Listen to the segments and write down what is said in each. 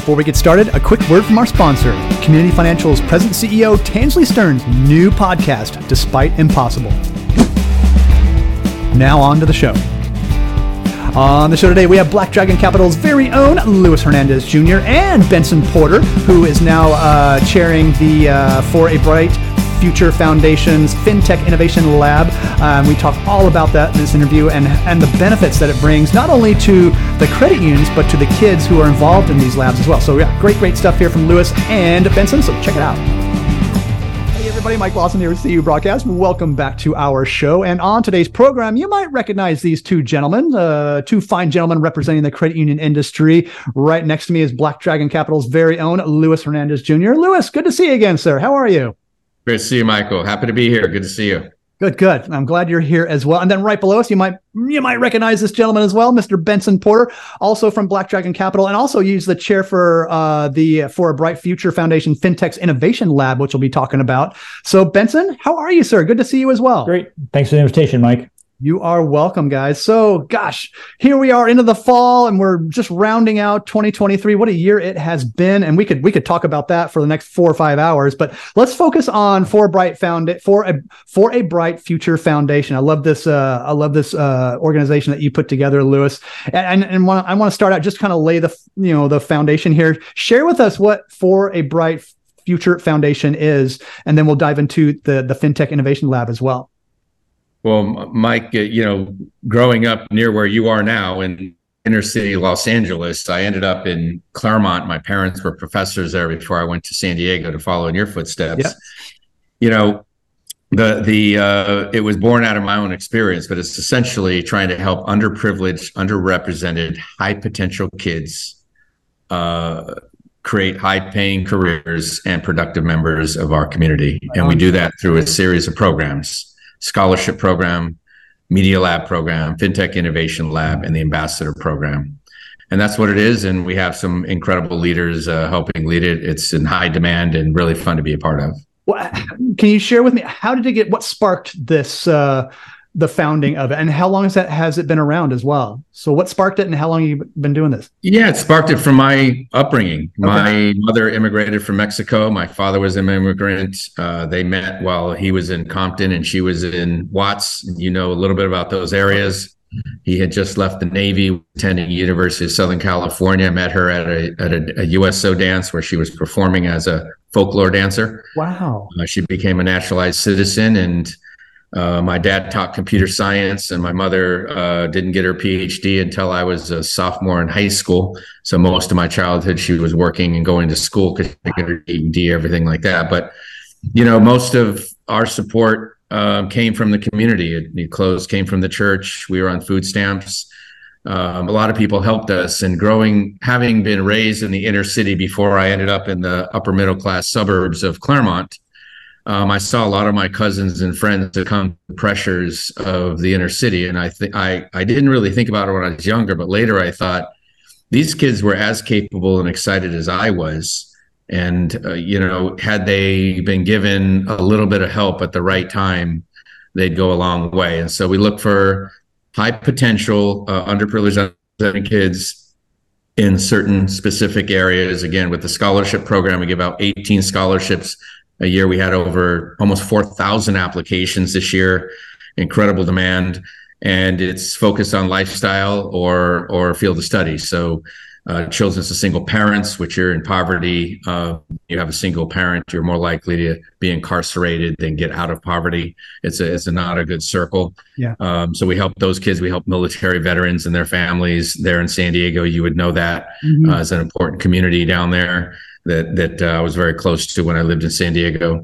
Before we get started, a quick word from our sponsor, Community Financial's President CEO Tansley Stearns' new podcast, Despite Impossible. Now on to the show. On the show today, we have Black Dragon Capital's very own Luis Hernandez Jr. and Benson Porter, who is now chairing the For a Bright Future Foundation's FinTech Innovation Lab. We talk all about that in this interview and the benefits that it brings, not only to the credit unions, but to the kids who are involved in these labs as well. So yeah, great stuff here from Luis and Benson, so check it out. Hey everybody, Mike Lawson here with CU Broadcast. Welcome back to our show. And on today's program, you might recognize these two gentlemen, two fine gentlemen representing the credit union industry. Right next to me is Black Dragon Capital's very own Luis Hernandez Jr. Luis, good to see you again, sir. How are you? Great to see you, Michael. Happy to be here. Good to see you. Good. I'm glad you're here as well. And then right below us, you might recognize this gentleman as well, Mr. Benson Porter, also from Black Dragon Capital, and also he's the chair for the For a Bright Future Foundation FinTech's Innovation Lab, which we'll be talking about. So Benson, how are you, sir? Good to see you as well. Great. Thanks for the invitation, Mike. You are welcome, guys. So, gosh, here we are into the fall, and we're just rounding out 2023. What a year it has been, and we could talk about that for the next 4 or 5 hours. But let's focus on For a Bright Future Foundation. I love this. Organization that you put together, Luis. And I want to start out just kind of lay the foundation here. Share with us what For a Bright Future Foundation is, and then we'll dive into the FinTech Innovation Lab as well. Well, Mike, growing up near where you are now in inner city Los Angeles, I ended up in Claremont. My parents were professors there before I went to San Diego to follow in your footsteps. Yeah. It was born out of my own experience, but it's essentially trying to help underprivileged, underrepresented, high potential kids create high-paying careers and productive members of our community. And we do that through a series of programs. Scholarship program, Media Lab program, FinTech Innovation Lab, and the Ambassador program. And that's what it is. And we have some incredible leaders helping lead it. It's in high demand and really fun to be a part of. Well, can you share with me, what sparked this, the founding of it, and how long has it been around as well? So what sparked it and how long have you been doing this? Yeah, it sparked it from my upbringing. Okay. My mother immigrated from Mexico. My father was an immigrant. They met while he was in Compton and she was in Watts. You know a little bit about those areas. He had just left the Navy, attending University of Southern California. I met her at a USO dance where she was performing as a folklore dancer. Wow. She became a naturalized citizen, and my dad taught computer science, and my mother didn't get her PhD until I was a sophomore in high school. So most of my childhood, she was working and going to school because she got her GED, everything like that. But, most of our support came from the community. Clothes came from the church. We were on food stamps. A lot of people helped us. And having been raised in the inner city before I ended up in the upper middle class suburbs of Claremont, I saw a lot of my cousins and friends succumb to the pressures of the inner city. And I didn't really think about it when I was younger, but later I thought these kids were as capable and excited as I was. And, had they been given a little bit of help at the right time, they'd go a long way. And so we look for high potential, underprivileged kids in certain specific areas. Again, with the scholarship program, we give out 18 scholarships a year. We had over almost 4,000 applications this year, incredible demand, and it's focused on lifestyle or field of study. So children of single parents, which you're in poverty, you have a single parent, you're more likely to be incarcerated than get out of poverty. It's not a good circle. Yeah. So we help those kids. We help military veterans and their families there in San Diego. You would know that as an important community down there that I was very close to when I lived in San Diego.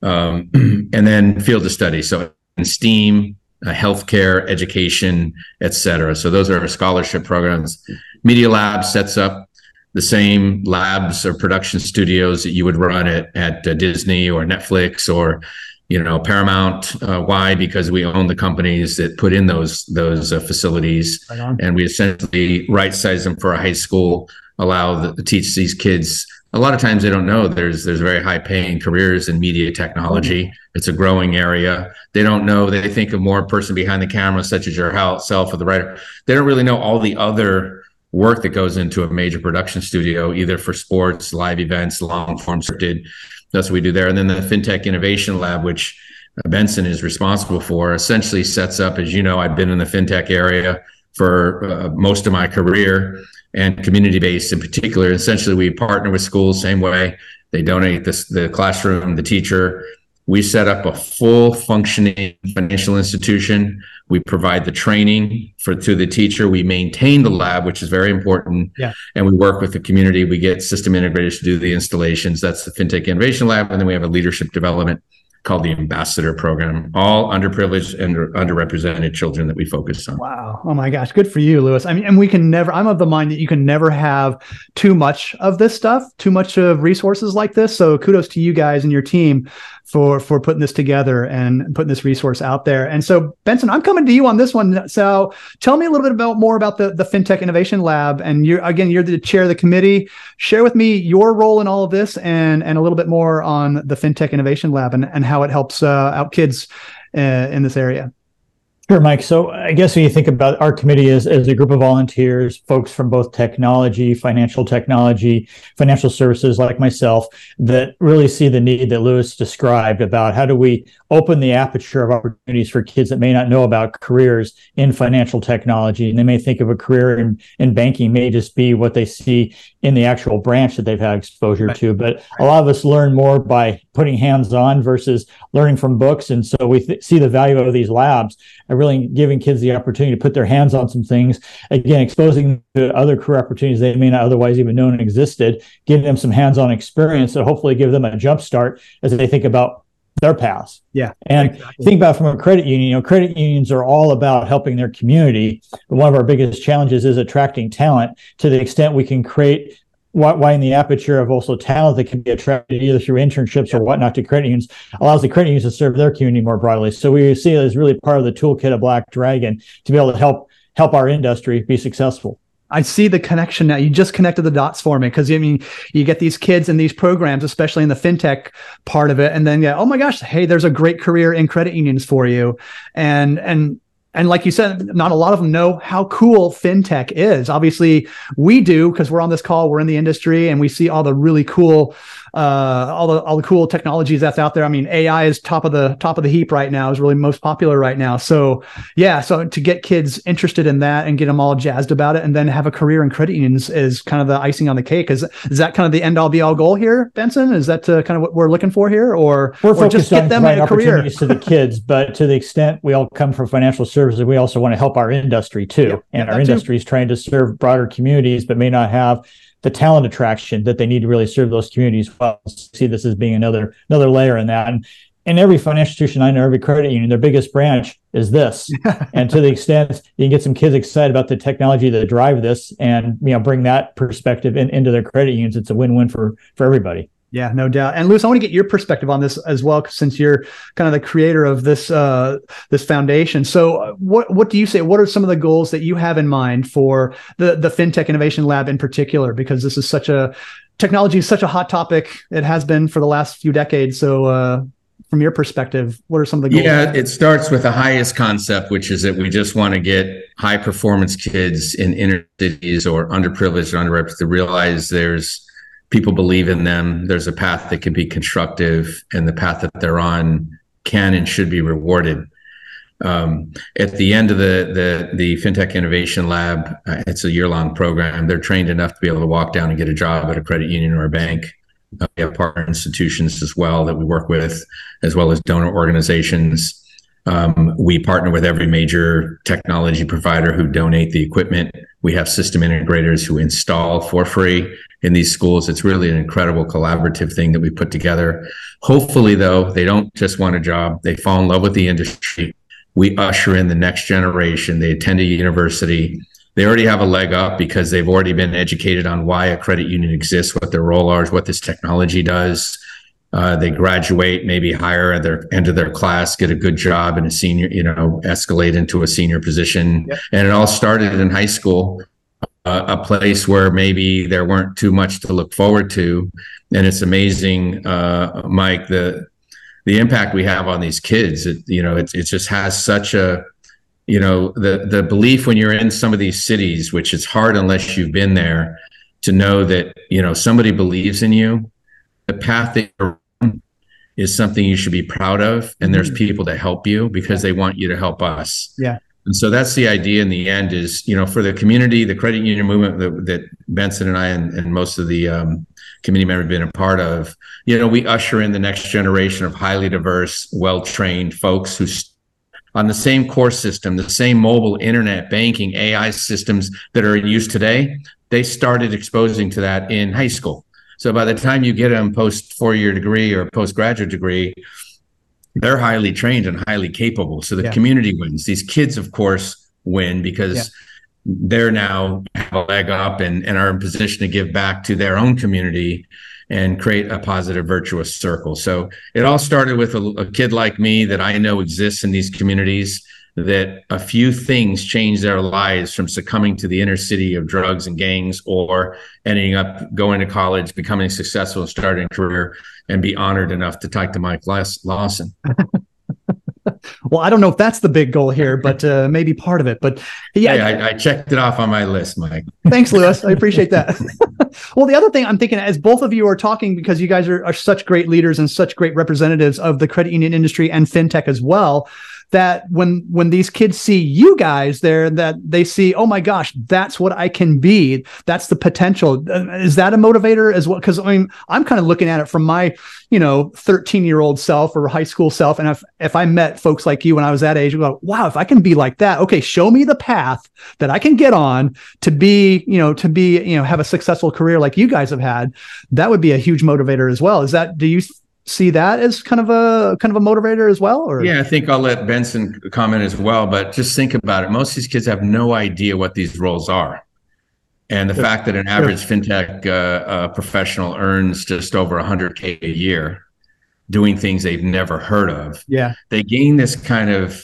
And then field of study. So in STEAM, healthcare, education, et cetera. So those are our scholarship programs. Media Lab sets up the same labs or production studios that you would run at Disney or Netflix or Paramount. Why? Because we own the companies that put in those facilities, and we essentially right size them for a high school. Teach these kids. A lot of times they don't know there's very high paying careers in media technology. It's a growing area. They don't know. They think of more person behind the camera, such as yourself or the writer. They don't really know all the other work that goes into a major production studio, either for sports, live events, long form scripted. That's what we do there. And then the FinTech Innovation Lab, which Benson is responsible for, essentially sets up, as you know, I've been in the FinTech area for most of my career, and community-based in particular. Essentially, we partner with schools same way. They donate the classroom, the teacher. We set up a full functioning financial institution. We provide the training to the teacher. We maintain the lab, which is very important. Yeah. And we work with the community. We get system integrators to do the installations. That's the FinTech Innovation Lab. And then we have a leadership development called the Ambassador Program, all underprivileged and underrepresented children that we focus on. Wow. Oh my gosh. Good for you, Lewis. I mean, and we can never, I'm of the mind that you can never have too much of this stuff, too much of resources like this. So kudos to you guys and your team for putting this together and putting this resource out there. And so, Benson, I'm coming to you on this one. So tell me a little bit more about the FinTech Innovation Lab. And you're the chair of the committee. Share with me your role in all of this and a little bit more on the FinTech Innovation Lab and how it helps out kids in this area. Sure, Mike. So I guess when you think about our committee as a group of volunteers, folks from both technology, financial services like myself, that really see the need that Lewis described about how do we open the aperture of opportunities for kids that may not know about careers in financial technology. And they may think of a career in banking may just be what they see in the actual branch that they've had exposure to. But a lot of us learn more by putting hands on versus learning from books. And so we see the value of these labs and really giving kids the opportunity to put their hands on some things, again, exposing them to other career opportunities they may not otherwise even known existed, giving them some hands-on experience that hopefully give them a jump start as they think about their paths. Yeah. And exactly. Think about it from a credit union. Credit unions are all about helping their community. But one of our biggest challenges is attracting talent. To the extent we can create widen the aperture of also talent that can be attracted either through internships or whatnot to credit unions, allows the credit unions to serve their community more broadly. So we see it as really part of the toolkit of Black Dragon to be able to help our industry be successful. I see the connection now. You just connected the dots for me, because I mean, you get these kids in these programs, especially in the fintech part of it, and then oh my gosh, hey, there's a great career in credit unions for you, and like you said, not a lot of them know how cool fintech is. Obviously, we do, because we're on this call, we're in the industry, and we see all the really cool, all the cool technologies that's out there. I mean, AI is top of the heap right now, is really most popular right now. So yeah, so to get kids interested in that and get them all jazzed about it, and then have a career in credit unions is kind of the icing on the cake. Is that kind of the end all be all goal here, Benson? Is that kind of what we're looking for here, or just get them a career to the kids? But to the extent we all come from financial services, we also want to help our industry too. And our industry is trying to serve broader communities, but may not have the talent attraction that they need to really serve those communities well. See this as being another layer in that. And every financial institution I know, every credit union, their biggest branch is this. And to the extent you can get some kids excited about the technology that drive this, and bring that perspective into their credit unions, it's a win-win for everybody. Yeah, no doubt. And Lewis, I want to get your perspective on this as well, since you're kind of the creator of this this foundation. So what do you say? What are some of the goals that you have in mind for the FinTech Innovation Lab in particular? Because this is technology is such a hot topic. It has been for the last few decades. So from your perspective, what are some of the goals? Yeah, it starts with the highest concept, which is that we just want to get high performance kids in inner cities or underprivileged or underrepresented to realize people believe in them. There's a path that can be constructive, and the path that they're on can and should be rewarded. At the end of the FinTech Innovation Lab, it's a year-long program. They're trained enough to be able to walk down and get a job at a credit union or a bank. We have partner institutions as well that we work with, as well as donor organizations. We partner with every major technology provider who donate the equipment. We have system integrators who install for free in these schools. It's really an incredible collaborative thing that we put together. Hopefully, though, they don't just want a job. They fall in love with the industry. We usher in the next generation. They attend a university. They already have a leg up because they've already been educated on why a credit union exists, what their role is, what this technology does. They graduate, maybe higher at their end of their class, get a good job and a senior, escalate into a senior position. Yep. And it all started in high school, a place where maybe there weren't too much to look forward to. And it's amazing, Mike, the impact we have on these kids. It just has such a the belief when you're in some of these cities, which is hard unless you've been there, to know that, somebody believes in you, the path that you're on is something you should be proud of. And there's people that help you because they want you to help us. Yeah. And so that's the idea in the end is, for the community, the credit union movement that Benson and I and most of the community members have been a part of, we usher in the next generation of highly diverse, well-trained folks who on the same core system, the same mobile internet banking AI systems that are in use today, they started exposing to that in high school. So by the time you get them post 4-year degree or postgraduate degree, they're highly trained and highly capable. So the community wins. These kids, of course, win because they're now have a leg up and are in position to give back to their own community and create a positive, virtuous circle. So it all started with a kid like me that I know exists in these communities, that a few things changed their lives from succumbing to the inner city of drugs and gangs or ending up going to college, becoming successful and starting a career and be honored enough to talk to Mike Lawson. Well, I don't know if that's the big goal here, but maybe part of it. But I checked it off on my list, Mike. Thanks, Louis. I appreciate that. Well, the other thing I'm thinking, as both of you are talking, because you guys are such great leaders and such great representatives of the credit union industry and fintech as well, that when these kids see you guys there, that they see, oh my gosh, that's what I can be. That's the potential. Is that a motivator as well? Because I'm kind of looking at it from my 13-year-old self or high school self, and if I met folks like you when I was that age, I go, wow, if I can be like that, okay, show me the path that I can get on to be have a successful career like you guys have had. That would be a huge motivator as well. Do you see that as kind of a motivator as well? Or I think I'll let Benson comment as well, but just think about it. Most of these kids have no idea what these roles are. And the fact that an average fintech professional earns just over $100K a year doing things they've never heard of. Yeah. They gain this kind of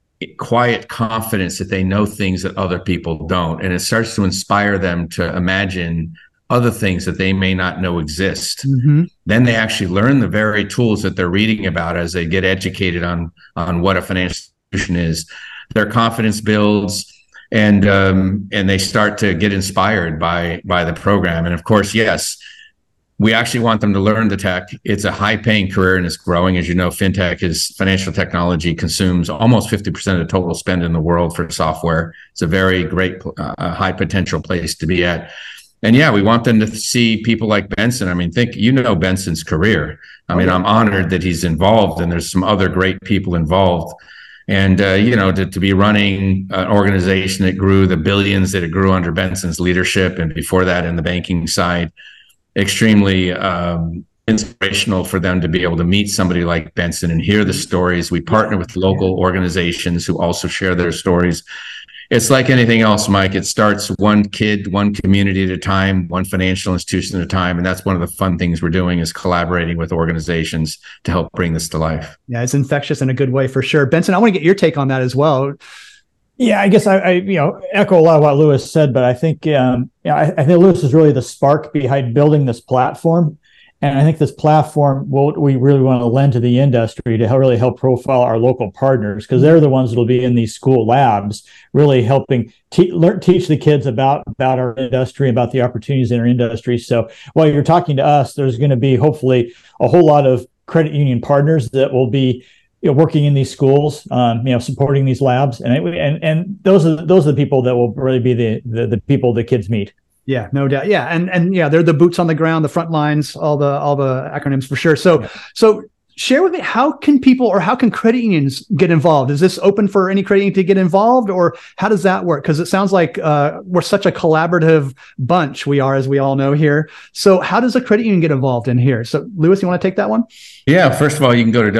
quiet confidence that they know things that other people don't. And it starts to inspire them to imagine other things that they may not know exist. Mm-hmm. Then they actually learn the very tools that they're reading about as they get educated on what a financial institution is. Their confidence builds, and they start to get inspired by the program. And of course, yes, we actually want them to learn the tech. It's a high-paying career and it's growing. As you know, financial technology consumes almost 50% of the total spend in the world for software. It's a very great, high potential place to be at. And we want them to see people like Benson. I mean, Benson's career. I'm honored that he's involved, and there's some other great people involved. And, to be running an organization that grew the billions that it grew under Benson's leadership, and before that in the banking side, extremely inspirational for them to be able to meet somebody like Benson and hear the stories. We partner with local organizations who also share their stories. It's like anything else, Mike. It starts one kid, one community at a time, one financial institution at a time. And that's one of the fun things we're doing, is collaborating with organizations to help bring this to life. Yeah, it's infectious in a good way for sure. Benson, I want to get your take on that as well. Yeah, I guess I echo a lot of what Louis said, but I think I think Louis is really the spark behind building this platform. And I think this platform, we really want to lend to the industry to really help profile our local partners, because they're the ones that will be in these school labs, really helping teach the kids about our industry, about the opportunities in our industry. So while you're talking to us, there's going to be hopefully a whole lot of credit union partners that will be working in these schools, supporting these labs, and those are the people that will really be the people the kids meet. Yeah, no doubt. Yeah. And they're the boots on the ground, the front lines, all the acronyms for sure. So share with me, how can credit unions get involved? Is this open for any credit union to get involved, or how does that work? Because it sounds like we're such a collaborative bunch, we are, as we all know here. So how does a credit union get involved in here? So Louis, you want to take that one? Yeah. First of all, you can go to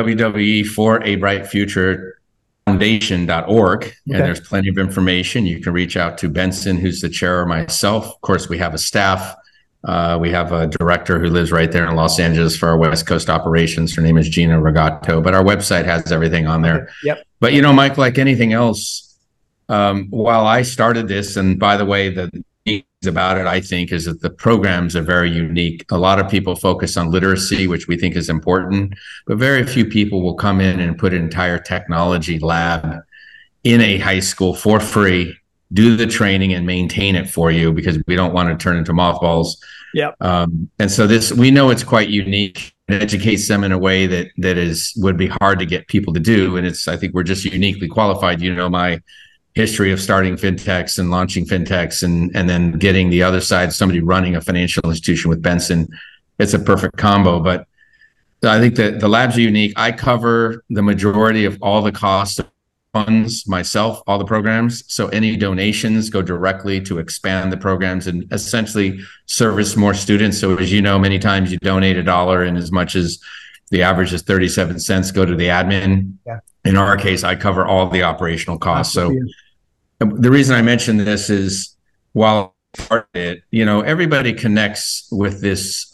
www.forabrightfuture.foundation.org, and there's plenty of information. You can reach out to Benson, who's the chair, or myself. Of course, we have a staff. We have a director who lives right there in Los Angeles for our West Coast operations. Her name is Gina Regato, but our website has everything on there. Yep. But, Mike, like anything else, while I started this, and by the way, the things about it, I think, is that the programs are very unique. A lot of people focus on literacy, which we think is important, but very few people will come in and put an entire technology lab in a high school for free, do the training and maintain it for you, because we don't want to turn into mothballs. Yep. And so we know it's quite unique. It educates them in a way that would be hard to get people to do. And I think we're just uniquely qualified. My history of starting fintechs and launching fintechs and then getting the other side, somebody running a financial institution with Benson. It's a perfect combo. But I think that the labs are unique. I cover the majority of all the costs of funds myself, all the programs. So any donations go directly to expand the programs and essentially service more students. So as you know, many times you donate $1, and as much as the average is 37 cents go to the admin. Yeah. In our case, I cover all the operational costs. So the reason I mention this is, while everybody connects with this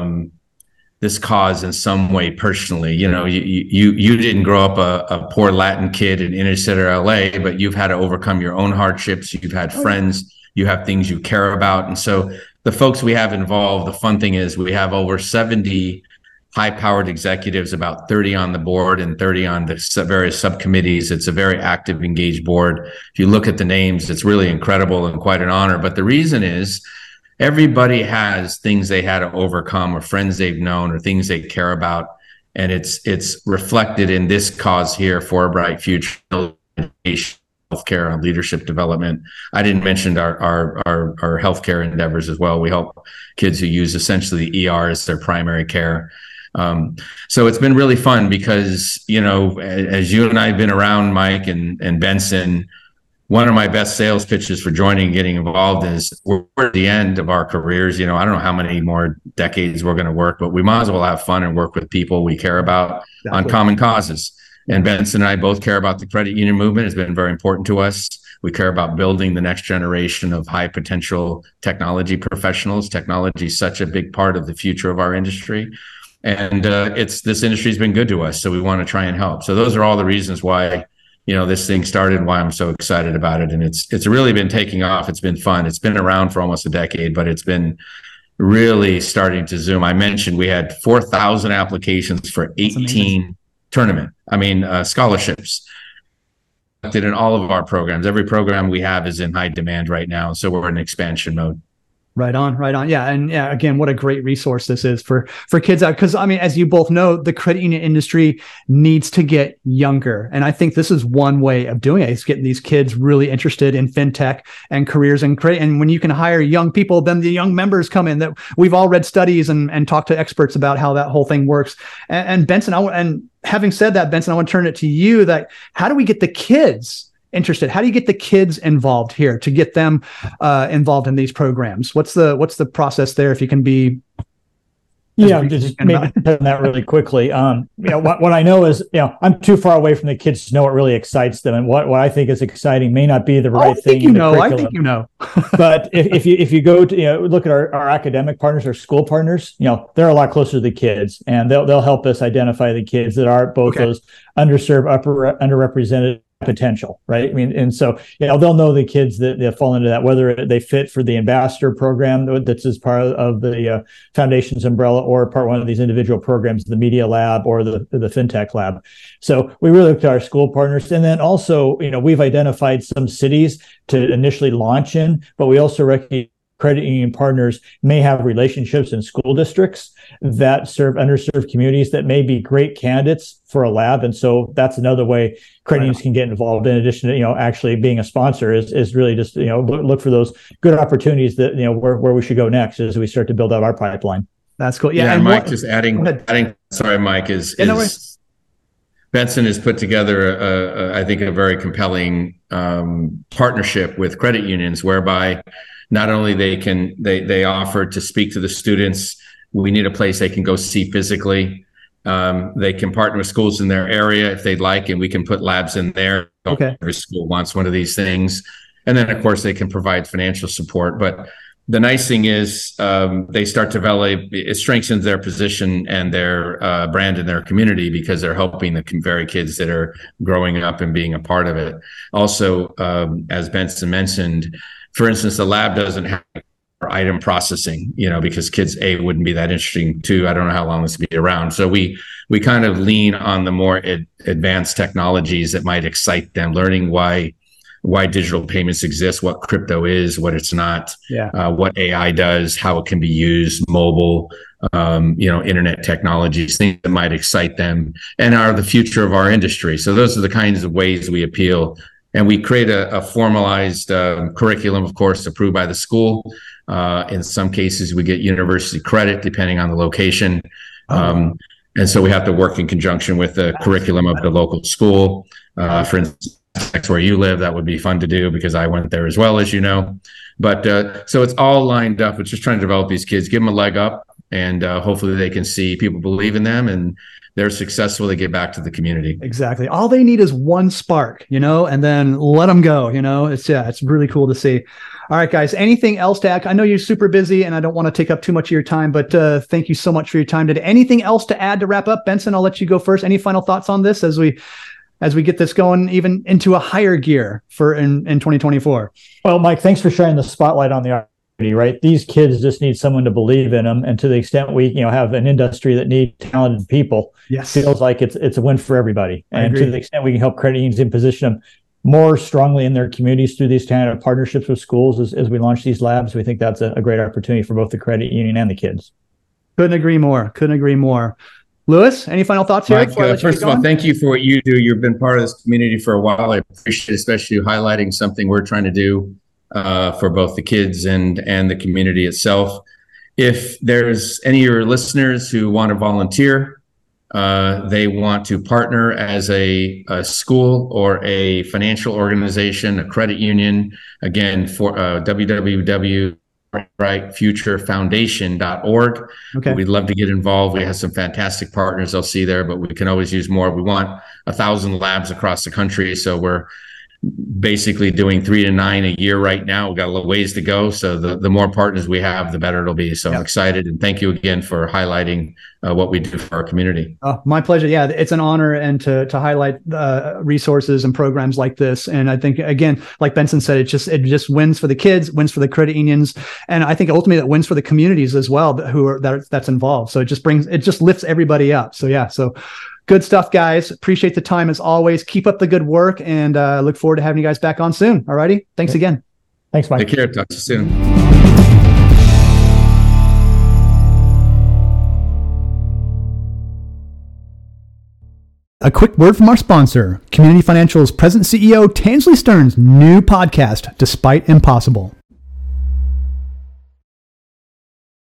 this cause in some way personally. You didn't grow up a poor Latin kid in inner city LA, but you've had to overcome your own hardships. You've had friends, you have things you care about. And so the folks we have involved, the fun thing is we have over 70 high-powered executives, about 30 on the board and 30 on the various subcommittees. It's a very active, engaged board. If you look at the names, it's really incredible and quite an honor. But the reason is, everybody has things they had to overcome, or friends they've known, or things they care about. And it's reflected in this cause here for a bright future, healthcare and leadership development. I didn't mention our healthcare endeavors as well. We help kids who use essentially the ER as their primary care. So it's been really fun because, as you and I have been around, Mike and Benson, one of my best sales pitches for joining and getting involved is, we're at the end of our careers. I don't know how many more decades we're going to work, but we might as well have fun and work with people we care about on common causes. And Benson and I both care about the credit union movement. It's been very important to us. We care about building the next generation of high potential technology professionals. Technology is such a big part of the future of our industry. And this industry's been good to us. So we want to try and help. So those are all the reasons why this thing started, why I'm so excited about it. And it's really been taking off. It's been fun. It's been around for almost a decade, but it's been really starting to zoom. I mentioned we had 4,000 applications for 18 scholarships in all of our programs. Every program we have is in high demand right now. So we're in expansion mode. Right on. Yeah. And yeah, again, what a great resource this is for kids out. Because as you both know, the credit union industry needs to get younger. And I think this is one way of doing it. It's getting these kids really interested in fintech and careers and credit. And when you can hire young people, then the young members come in. That we've all read studies and talked to experts about how that whole thing works. And Benson, having said that, Benson, I want to turn it to you. How do we get the kids interested? How do you get the kids involved here to get them involved in these programs? What's the process there? If you can be, just maybe turn that really quickly. What I know is, I'm too far away from the kids to know what really excites them, and what I think is exciting may not be the right thing. I think you know. But if you go to look at our academic partners, our school partners, they're a lot closer to the kids, and they'll help us identify the kids that are both those underserved, underrepresented potential, right? And so they'll know the kids that fall into that, whether they fit for the ambassador program that's as part of the foundation's umbrella, or part one of these individual programs, the media lab or the fintech lab. So we really look to our school partners, and then also we've identified some cities to initially launch in, but we also recognize credit union partners may have relationships in school districts that serve underserved communities that may be great candidates for a lab. And so that's another way credit unions can get involved, in addition to, actually being a sponsor, is really just, look for those good opportunities that, where we should go next as we start to build out our pipeline. That's cool. Yeah. And Mike, just adding, sorry, Mike, Benson has put together, I think, a very compelling partnership with credit unions, whereby not only they offer to speak to the students, we need a place they can go see physically. They can partner with schools in their area if they'd like, and we can put labs in there. Okay. Every school wants one of these things. And then, of course, they can provide financial support. But the nice thing is they start to it strengthens their position and their brand in their community, because they're helping the very kids that are growing up and being a part of it. Also, as Benson mentioned, for instance, the lab doesn't have item processing, because kids wouldn't be that interesting. Two, I don't know how long this will be around. So we kind of lean on the more advanced technologies that might excite them, learning why digital payments exist, what crypto is, what it's not, what AI does, how it can be used, mobile, internet technologies, things that might excite them and are the future of our industry. So those are the kinds of ways we appeal. And we create a formalized curriculum, of course, approved by the school. In some cases, we get university credit, depending on the location. And so we have to work in conjunction with the curriculum of the local school. For instance, that's where you live. That would be fun to do because I went there as well, as you know. But so it's all lined up. It's just trying to develop these kids, give them a leg up, and hopefully they can see people believe in them and they're successful. They get back to the community. Exactly. All they need is one spark, and then let them go. It's really cool to see. All right, guys, anything else to add? I know you're super busy and I don't want to take up too much of your time, but thank you so much for your time today. Anything else to add to wrap up? Benson, I'll let you go first. Any final thoughts on this as we get this going even into a higher gear for in 2024? Well, Mike, thanks for sharing the spotlight on the opportunity, right? These kids just need someone to believe in them. And to the extent we, have an industry that needs talented people, feels like it's a win for everybody. And to the extent we can help credit unions and position them more strongly in their communities through these kind of partnerships with schools as we launch these labs, we think that's a great opportunity for both the credit union and the kids. Couldn't agree more. Louis, any final thoughts here? Mike, first of all, thank you for what you do. You've been part of this community for a while. I appreciate especially you highlighting something we're trying to do for both the kids and the community itself. If there's any of your listeners who want to volunteer, they want to partner as a school or a financial organization, a credit union, again, for www.brightfuturefoundation.org. Okay. We'd love to get involved. We have some fantastic partners they'll see there, but we can always use more. We want 1,000 labs across the country. So we're basically doing 3 to 9 a year right now. We've got a little ways to go. So the more partners we have, the better it'll be. So I'm excited. And thank you again for highlighting what we do for our community. My pleasure. Yeah, it's an honor and to highlight resources and programs like this. And I think, again, like Benson said, it just wins for the kids, wins for the credit unions. And I think ultimately it wins for the communities as well that's involved. So it just lifts everybody up. So good stuff, guys. Appreciate the time as always. Keep up the good work and look forward to having you guys back on soon. All righty. Thanks again. Thanks, Mike. Take care. Talk to you soon. A quick word from our sponsor, Community Financial's President CEO Tansley Stearns' new podcast, Despite Impossible.